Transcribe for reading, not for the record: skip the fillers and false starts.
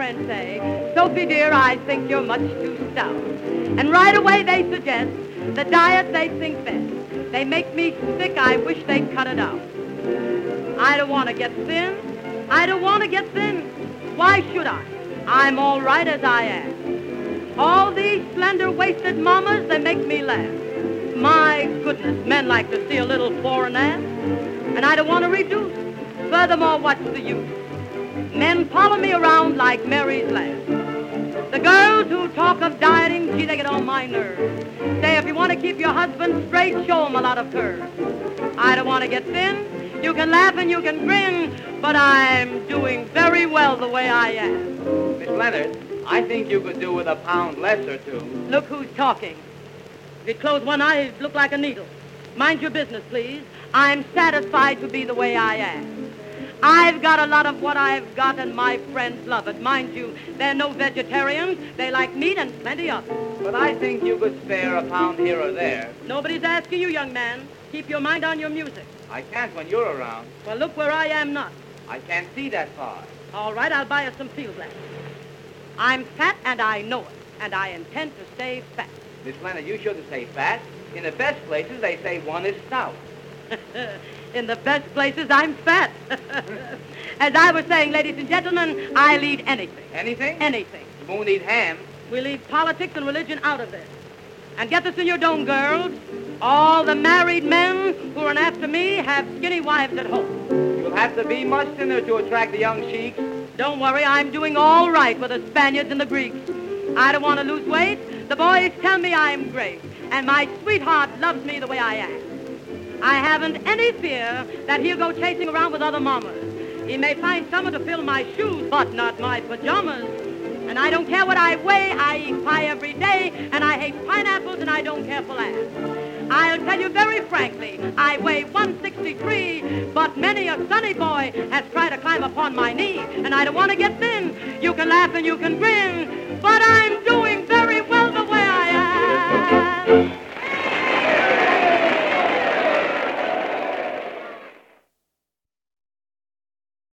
and say, Sophie, dear, I think you're much too stout. And right away they suggest the diet they think best. They make me sick, I wish they'd cut it out. I don't want to get thin. I don't want to get thin. Why should I? I'm all right as I am. All these slender-waisted mamas, they make me laugh. My goodness, men like to see a little foreign ass. And I don't want to reduce. Furthermore, what's the use? Men follow me around like Mary's laugh. The girls who talk of dieting, gee, they get on my nerves. Say, if you want to keep your husband straight, show him a lot of curves. I don't want to get thin. You can laugh and you can grin, but I'm doing very well the way I am. Miss Leonard, I think you could do with a pound less or two. Look who's talking. If you'd close one eye, it'd look like a needle. Mind your business, please. I'm satisfied to be the way I am. I've got a lot of what I've got, and my friends love it. Mind you, they're no vegetarians. They like meat and plenty of it. But I think you could spare a pound here or there. Nobody's asking you, young man. Keep your mind on your music. I can't when you're around. Well, look where I am not. I can't see that far. All right, I'll buy you some field glasses. I'm fat, and I know it, and I intend to stay fat. Miss Leonard, you shouldn't say fat. In the best places, they say one is stout. In the best places, I'm fat. As I was saying, ladies and gentlemen, I'll eat anything. Anything? Anything. You won't eat ham. We'll leave politics and religion out of this. And get this in your dome, girls. All the married men who are after me have skinny wives at home. You'll have to be much thinner to attract the young sheiks. Don't worry, I'm doing all right with the Spaniards and the Greeks. I don't want to lose weight. The boys tell me I'm great. And my sweetheart loves me the way I am. I haven't any fear that he'll go chasing around with other mamas. He may find someone to fill my shoes, but not my pajamas. And I don't care what I weigh. I eat pie every day, and I hate pineapples, and I don't care for laughs. I'll tell you very frankly, I weigh 163, but many a sunny boy has tried to climb upon my knee, and I don't want to get thin. You can laugh and you can grin, but I'm